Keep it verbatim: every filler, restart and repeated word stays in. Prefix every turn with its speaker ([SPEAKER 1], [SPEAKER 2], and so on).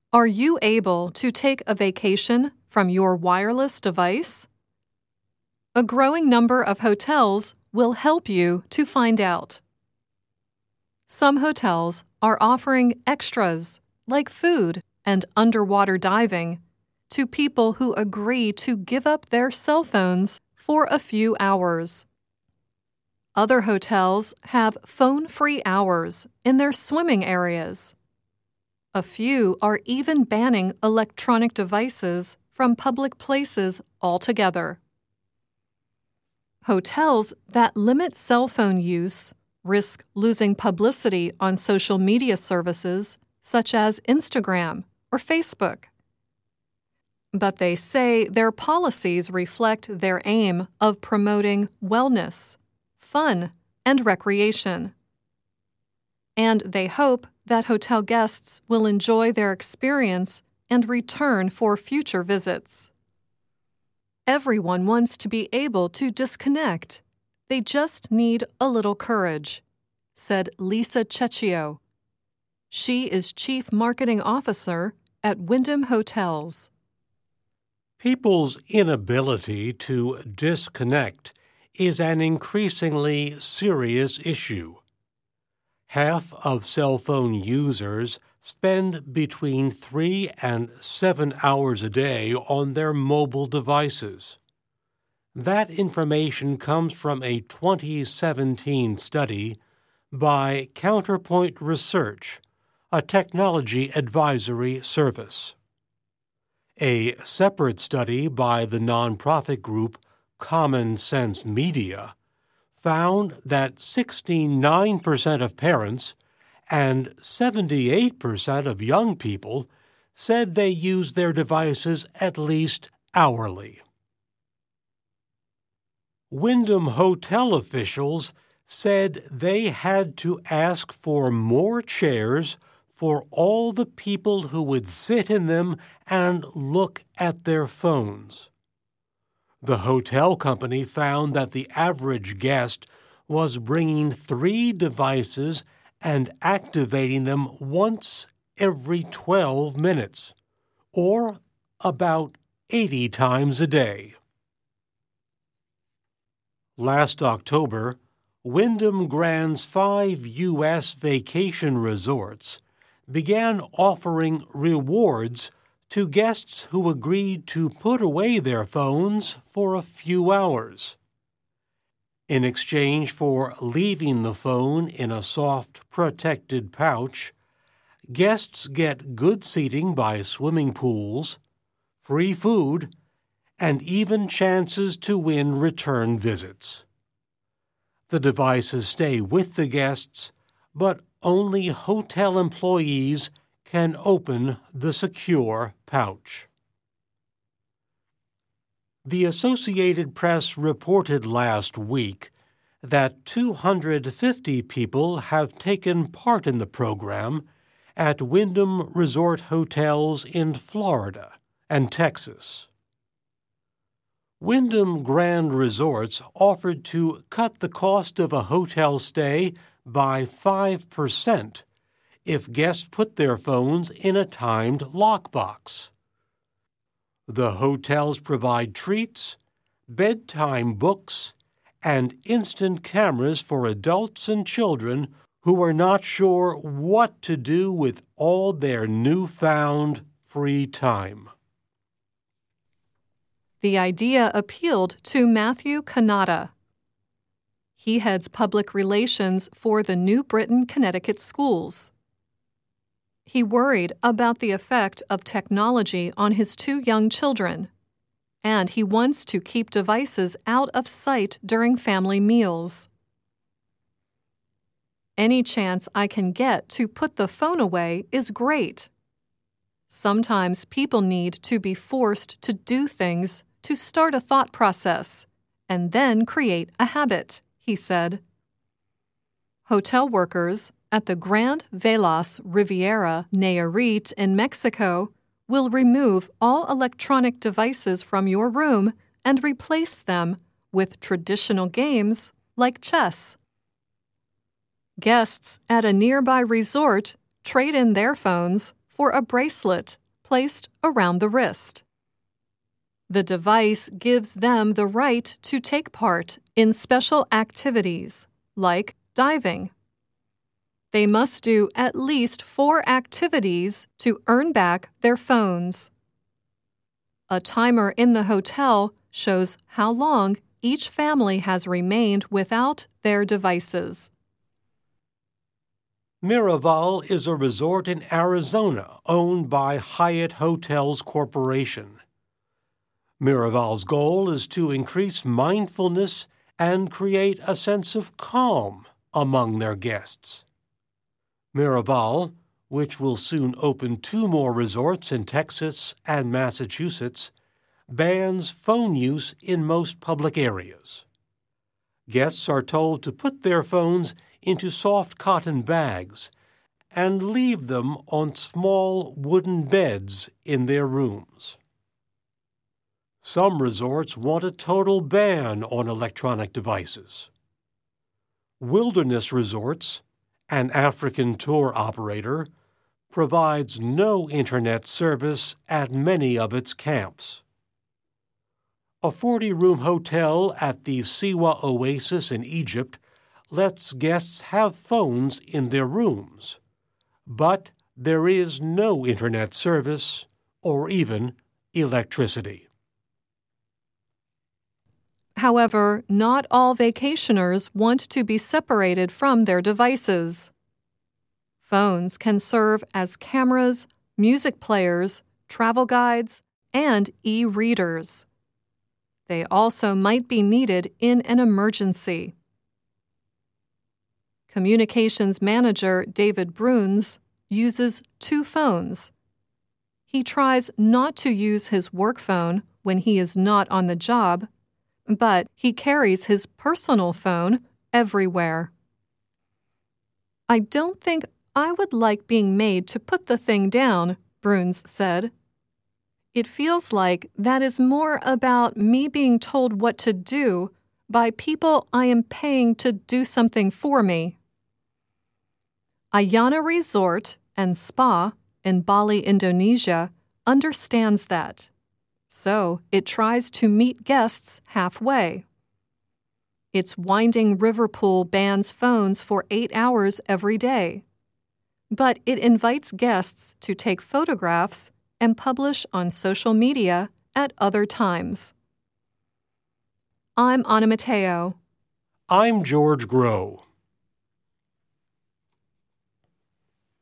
[SPEAKER 1] Are you able to take a vacation from your wireless device? A growing number of hotels will help you to find out. Some hotels are offering extras like food and underwater diving to people who agree to give up their cell phones for a few hours. Other hotels have phone-free hours in their swimming areas. A few are even banning electronic devices from public places altogether. Hotels that limit cell phone use risk losing publicity on social media services such as Instagram or Facebook. But they say their policies reflect their aim of promoting wellness, fun, and recreation. And they hope that hotel guests will enjoy their experience and return for future visits. Everyone wants to be able to disconnect. They just need a little courage, said Lisa Cecchio. She is Chief Marketing Officer at Wyndham Hotels.
[SPEAKER 2] People's inability to disconnect is an increasingly serious issue. Half of cell phone users spend between three and seven hours a day on their mobile devices. That information comes from a twenty seventeen study by Counterpoint Research, a technology advisory service. A separate study by the nonprofit group Common Sense Media found that sixty-nine percent of parents and seventy-eight percent of young people said they use their devices at least hourly. Wyndham Hotel officials said they had to ask for more chairs for all the people who would sit in them and look at their phones. The hotel company found that the average guest was bringing three devices and activating them once every twelve minutes, or about eighty times a day. Last October, Wyndham Grand's five U S vacation resorts began offering rewards to guests who agreed to put away their phones for a few hours. In exchange for leaving the phone in a soft, protected pouch, guests get good seating by swimming pools, free food, and even chances to win return visits. The devices stay with the guests, but only hotel employees can open the secure pouch. The Associated Press reported last week that two hundred fifty people have taken part in the program at Wyndham Resort Hotels in Florida and Texas. Wyndham Grand Resorts offered to cut the cost of a hotel stay by five percent if guests put their phones in a timed lockbox. The hotels provide treats, bedtime books, and instant cameras for adults and children who are not sure what to do with all their newfound free time.
[SPEAKER 1] The idea appealed to Matthew Kanata. He heads public relations for the New Britain, Connecticut schools. He worried about the effect of technology on his two young children, and he wants to keep devices out of sight during family meals. Any chance I can get to put the phone away is great. Sometimes people need to be forced to do things to start a thought process and then create a habit, he said. Hotel workers at the Grand Velas Riviera Nayarit in Mexico will remove all electronic devices from your room and replace them with traditional games like chess. Guests at a nearby resort trade in their phones for a bracelet placed around the wrist. The device gives them the right to take part in special activities, like diving. They must do at least four activities to earn back their phones. A timer in the hotel shows how long each family has remained without their devices.
[SPEAKER 2] Miraval is a resort in Arizona owned by Hyatt Hotels Corporation. Miraval's goal is to increase mindfulness and create a sense of calm among their guests. Miraval, which will soon open two more resorts in Texas and Massachusetts, bans phone use in most public areas. Guests are told to put their phones into soft cotton bags and leave them on small wooden beds in their rooms. Some resorts want a total ban on electronic devices. Wilderness Resorts, an African tour operator, provides no internet service at many of its camps. A forty-room hotel at the Siwa Oasis in Egypt lets guests have phones in their rooms, but there is no internet service or even electricity.
[SPEAKER 1] However, not all vacationers want to be separated from their devices. Phones can serve as cameras, music players, travel guides, and e-readers. They also might be needed in an emergency. Communications manager David Bruns uses two phones. He tries not to use his work phone when he is not on the job, but he carries his personal phone everywhere. "I don't think I would like being made to put the thing down," Bruns said. "It feels like that is more about me being told what to do by people I am paying to do something for me." Ayana Resort and Spa in Bali, Indonesia, understands that, so it tries to meet guests halfway. Its winding river pool bans phones for eight hours every day, but it invites guests to take photographs and publish on social media at other times. I'm Anna Matteo.
[SPEAKER 2] I'm George Groh.